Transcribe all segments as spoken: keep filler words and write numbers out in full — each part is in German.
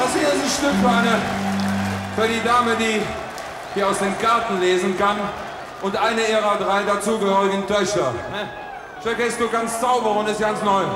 Das hier ist ein Stück für, eine, für die Dame, die, die aus den Karten lesen kann und eine ihrer drei dazugehörigen Töchter. Stück ist du ganz sauber und ist ganz neu.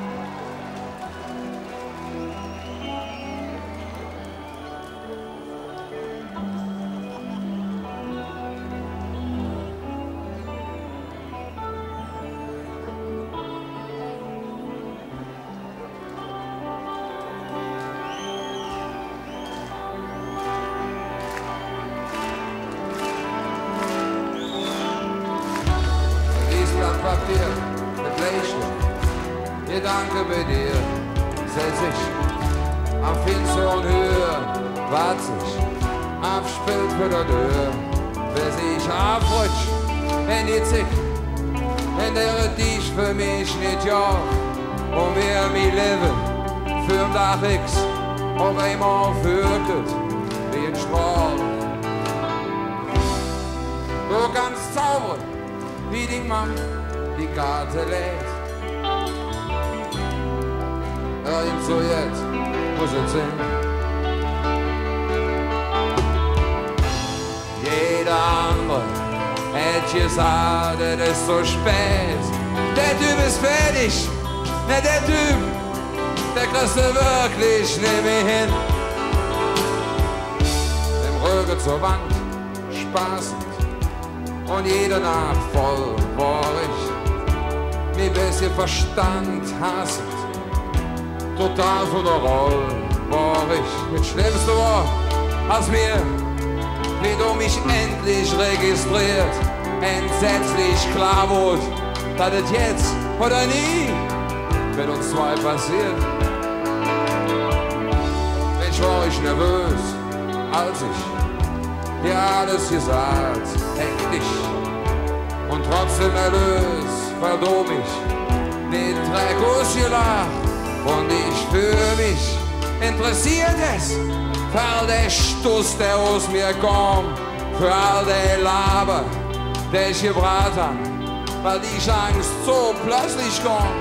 Papier mit Bleistift, Gedanke bei dir, setz ich am finsteren Höhe, wart sich, abspielt für der Tür, bis ich abrutsch in die Zick, in der dich für mich nicht ja, und wir mi leben, für den Tag X, auf einmal fürchtet, wie ein Strahl. Du kannst zaubern, wie die Mann die Karte lädt. Irgend so jetzt muss es sein. Jeder andere hätte gesagt, es ist so spät. Der Typ ist fertig, ne, der Typ, der kriegst du wirklich nicht mehr hin. Im Rücken zur Wand, spaßend und jede Nacht voll bohrig. Mir bisschen Verstand hassend, total von der Rolle war ich. Das Schlimmste war, als mir, wie du mich endlich registriert, entsetzlich klar wurde, dass es jetzt oder nie mit uns zwei passiert. Mensch, war ich nervös, als ich dir alles gesagt, hektisch und trotzdem erlöst. Weil du mich den Dreck ausgelacht und ich für mich interessiert es, für all der Stuss, der aus mir kommt, für all der Laber, der ich gebracht hab, weil die Chance so plötzlich kommt.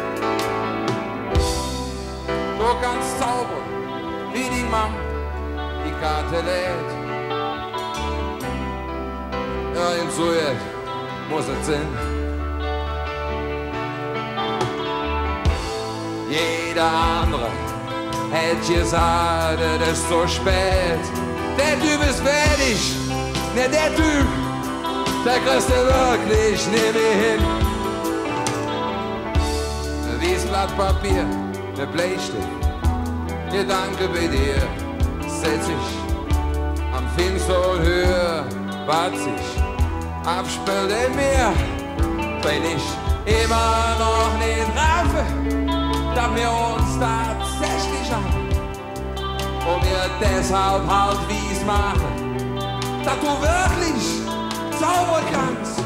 Du kannst zaubern, wie die Mann die Karte lädt. Irgend so jetzt muss es sein. Jeder andere hätte gesagt, es ist so spät. Der Typ ist fertig, ne, der Typ, der kriegst du wirklich nicht mehr hin. Wie ein Blatt Papier, ne Bleistift, Gedanke bei dir, setz ich am finsteren Höhe, wart sich, abspielt in mir, wenn ich immer noch nicht raffe, dass wir uns tatsächlich haben und wir deshalb halt wie's machen, dass du wirklich zaubern kannst.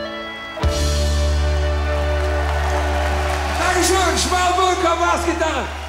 Schmalburg, Bassgitarre.